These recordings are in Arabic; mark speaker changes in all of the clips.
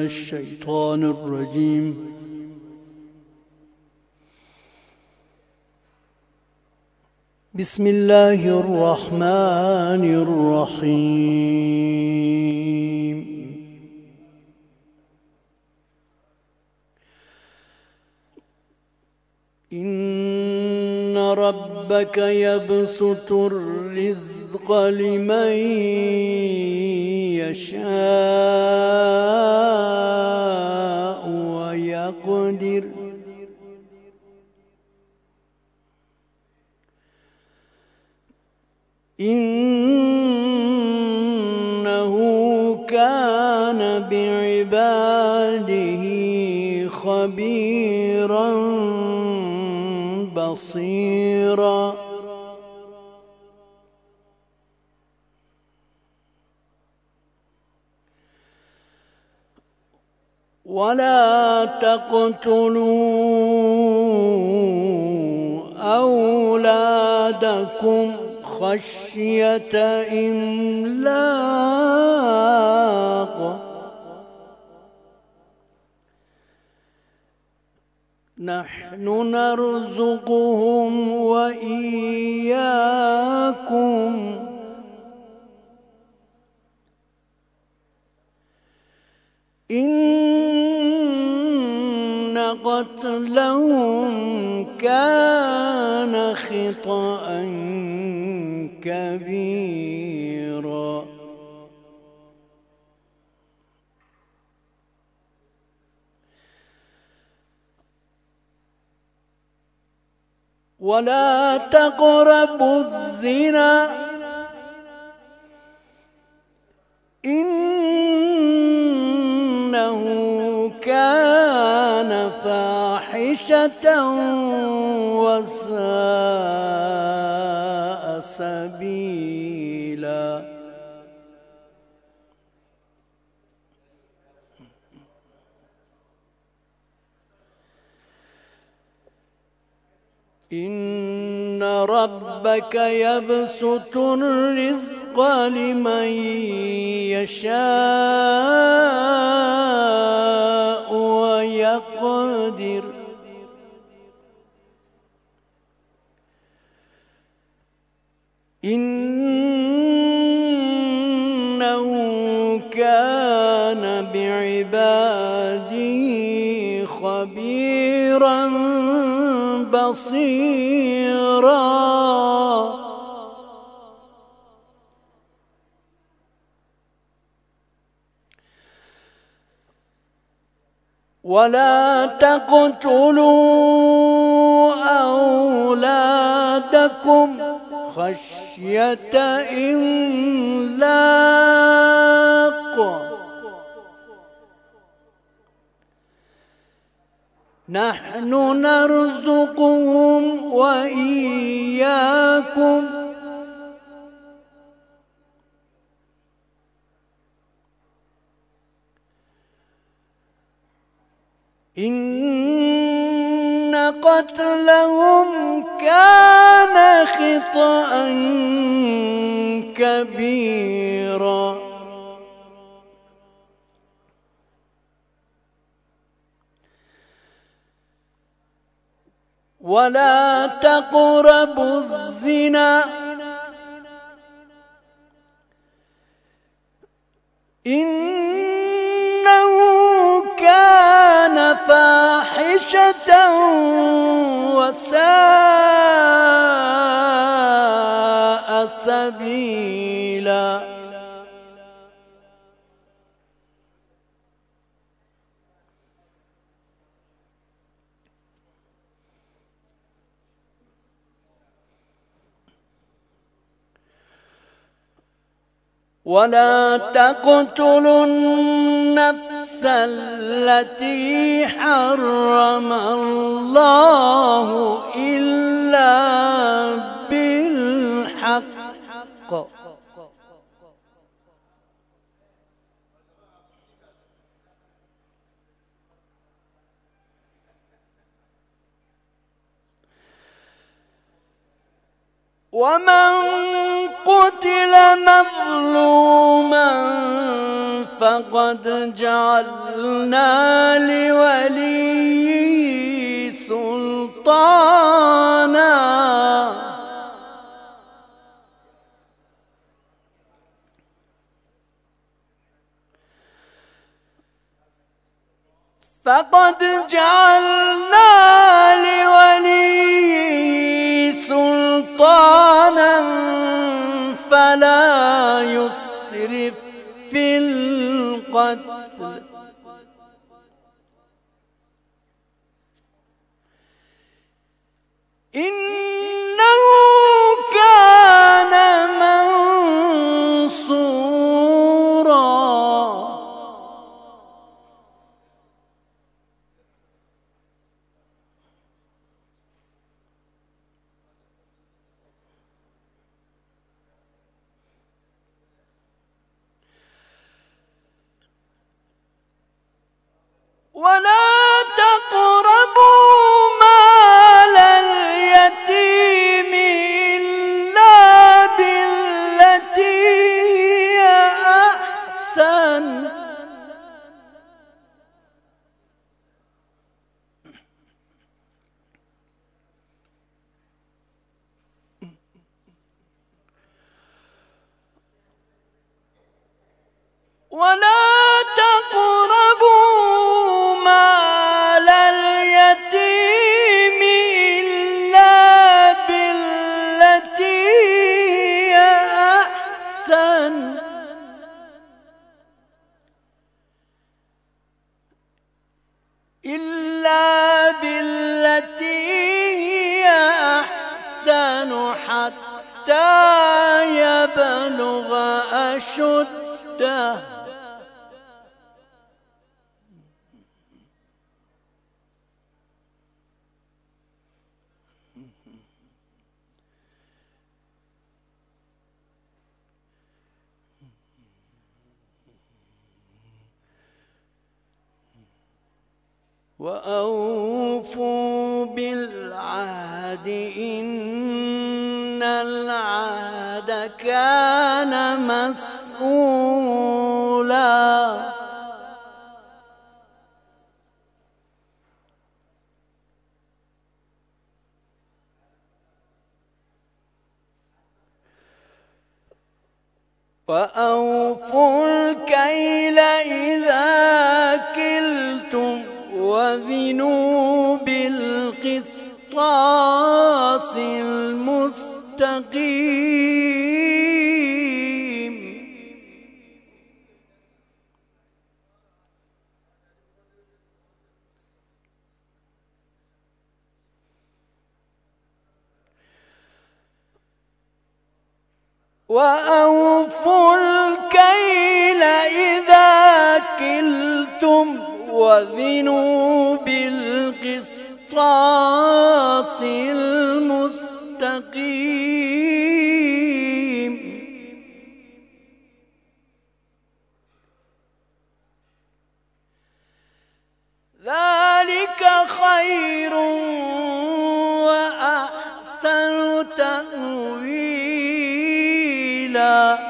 Speaker 1: الشيطان الرجيم. بسم الله الرحمن الرحيم. إن ربك يبسط الرزق لمن يشاء ويقدر إنه كان بعباده خبيرا بصيرا. ولا تقتلوا أولادكم خشية إملاق، نحن نرزقهم وإياكم إن قتلهم كان خطأ كبيرا. ولا تقربوا الزنا إنه كان فاحشة وساء سبيلا. إن ربك يبسط الرزق لمن يشاء ويقدر إنه كان بعباده خبيرا بصيرا. ولا تقتلوا أولادكم خشية إملاق، نحن نرزقهم وإياكم إن قتلهم كان خطأ كبيرا. ولا تقربوا الزنا إنه كان فاحشة وساء سبيلا. ولا تقتلوا النفس التي حرم الله إلا بالحق ومن قتل مظلوما فقد جعلنا لوليه سلطانا فقد جعلنا لوليه سلطانا فلا يسرف في القتل إنه كان منصورا ولا تقربوا مال اليتيم إلا بالتي هي أحسن ولا تقربوا مال اليتيم إلا بالتي هي أحسن حتى يبلغ أشده وأوفوا بالعهد إن العهد كان مسؤولا وأوفوا الكيل إذا كلتم وزنوا بالقسطاس المستقيم وأوفوا الكيل إذا كلتم وزنوا بالقسطاس المستقيم ذلك خير وأحسن تأويلا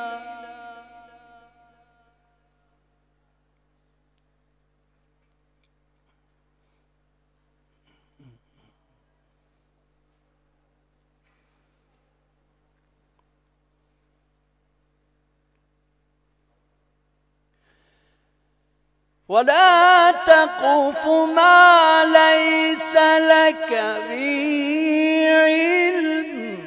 Speaker 1: ولا تقف ما ليس لك به علم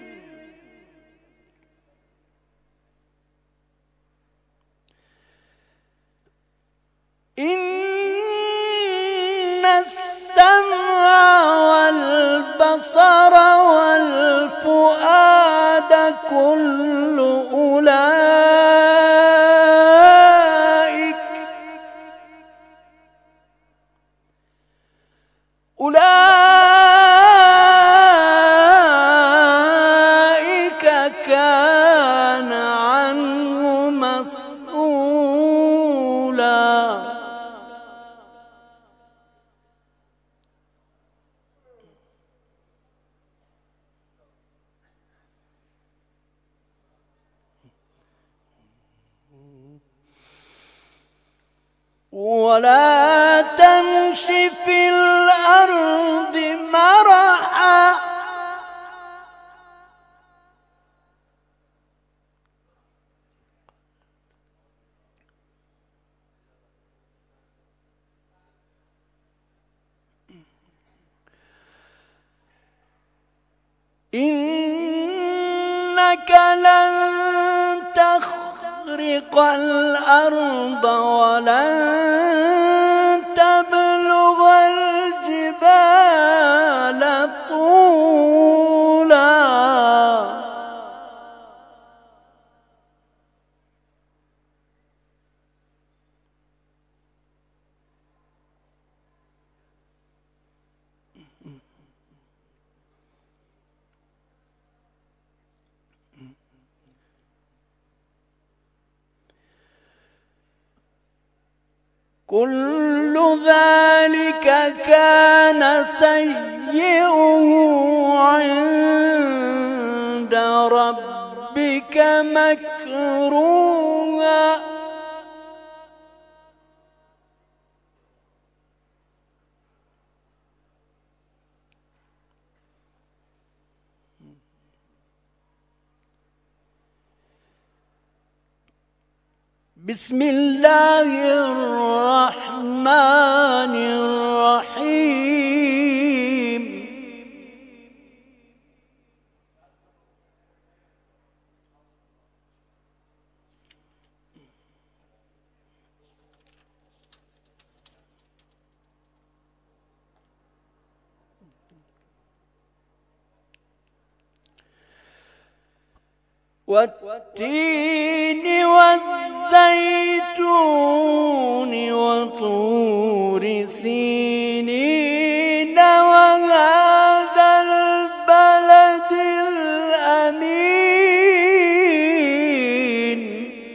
Speaker 1: إن السمع والبصر والفؤاد كل أولئك كان عنه مسؤولا ولا تمش في الأرض مرحا إنك لن تخرق الأرض ولن تبلغ الجبال طولا كل ذلك كان سيئه عند ربك مكروها بسم الله الرحمن الرحيم والتين والزيتون وطور سينين وهذا البلد الأمين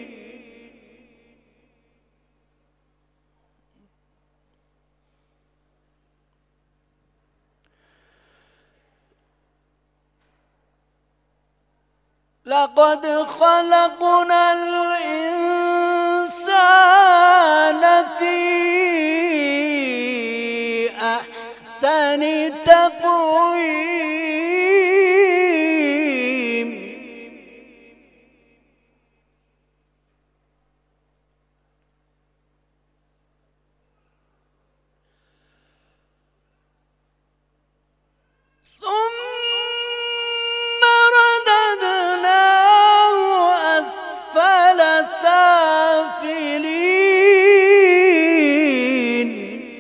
Speaker 1: لقد خلقنا الإنسان في أحسن تقويم ثم رددناه أسفل سافلين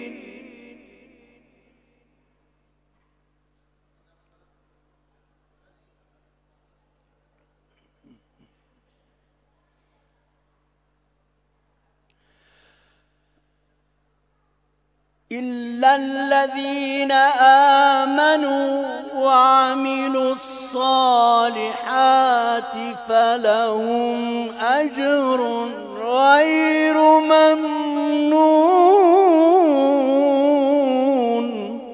Speaker 1: إلا الذين آمنوا وعملوا الصالحات فلهم أجر غير ممنون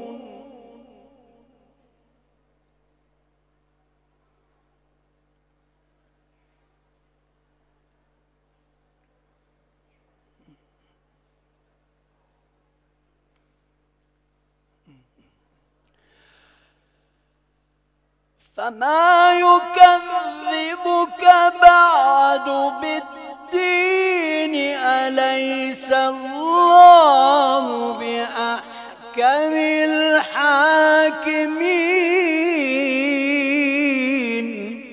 Speaker 1: فما يكذبك بعد بالدين أليس الله بأحكم الحاكمين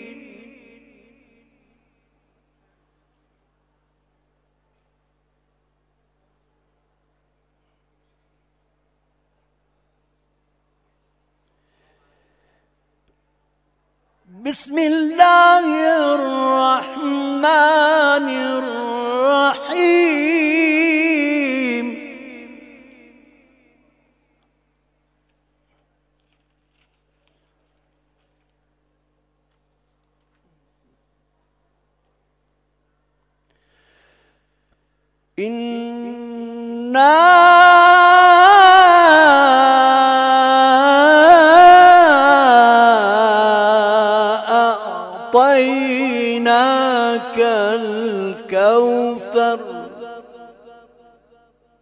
Speaker 1: بسم الله الرحمن الرحيم أعطيناك الكوثر، فصل لربك وانحر، إن شانئك هو الأبتر. أعطيناك الكوثر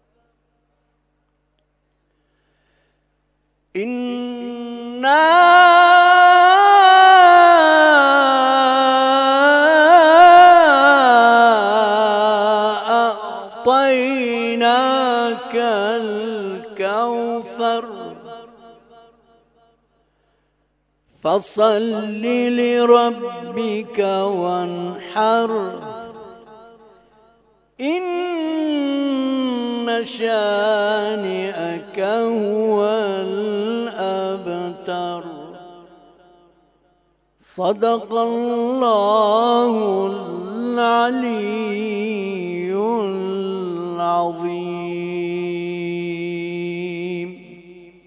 Speaker 1: إنا أعطيناك الكوثر فصل لربك وانحر إن شانئك هو الأبتر. صدق الله العلي العظيم.